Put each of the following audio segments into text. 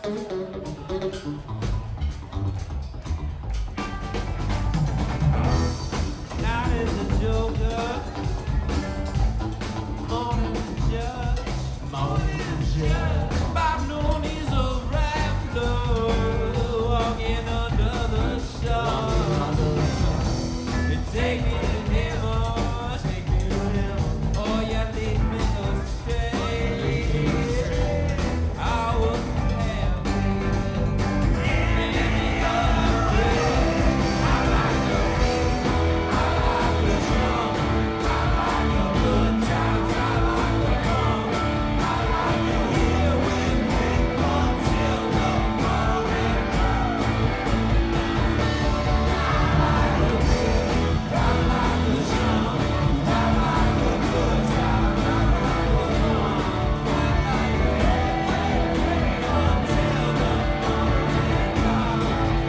Night is a joker, morning judge, by noon he's a rambler, walking under the sun. Take me to him, oh yeah, lead me astray. I wouldn't have any other way. I like the song, I like the good times, I like the fun, I like to hear when people till the morning come. I like the song, I like the good times, I like the fun, I like to hear until the morning come.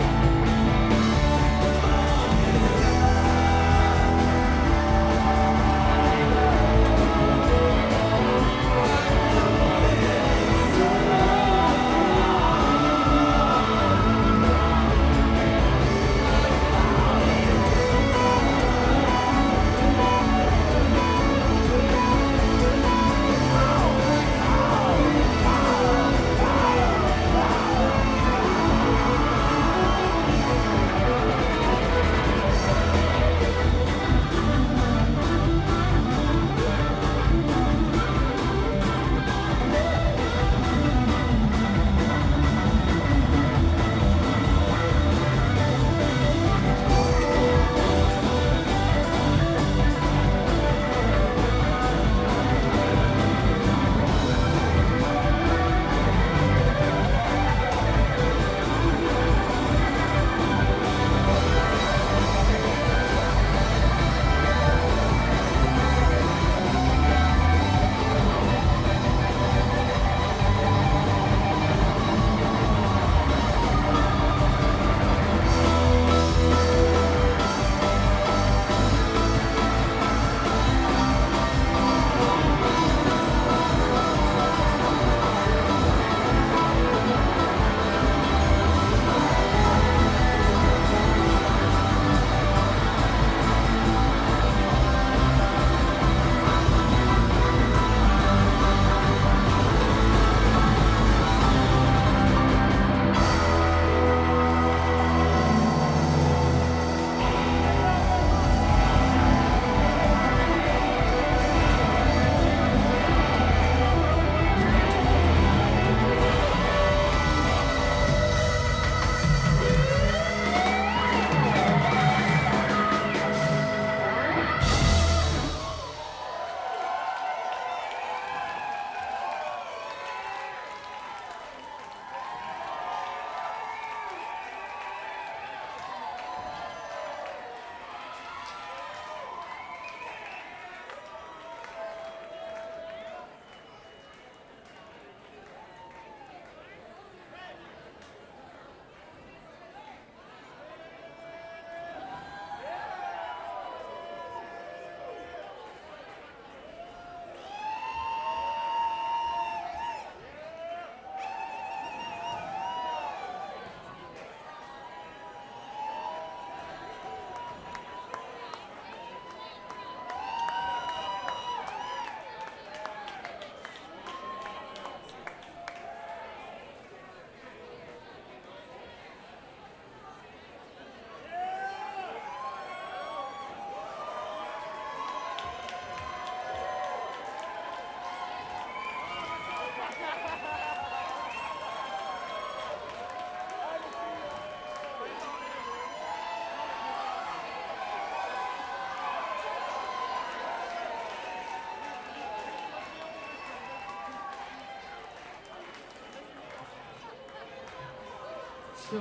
So,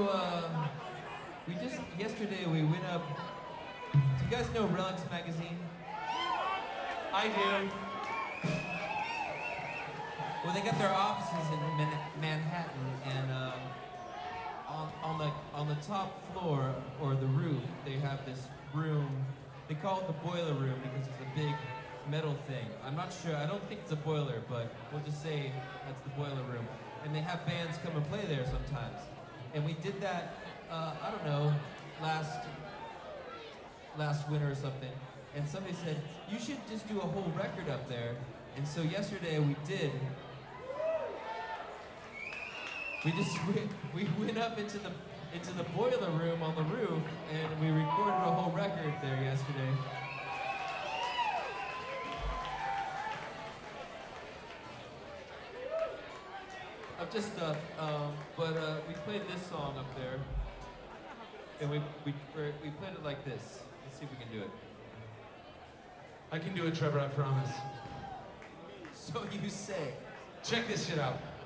yesterday we went up. Do you guys know Relics Magazine? I do. Well, they got their offices in Manhattan, and on the top floor or the roof, they have this room. They call it the boiler room because it's a big metal thing. I'm not sure. I don't think it's a boiler, but we'll just say that's the boiler room. and they have bands come and play there sometimes. And we did that, I don't know, last winter or something. And somebody said, you should just do a whole record up there. And so yesterday we did. We went up into the boiler room on the roof, and we recorded a whole record there yesterday. Of just stuff, but we played this song up there, and we played it like this. Let's see if we can do it. I can do it, Trevor, I promise. So you say. Check this shit out.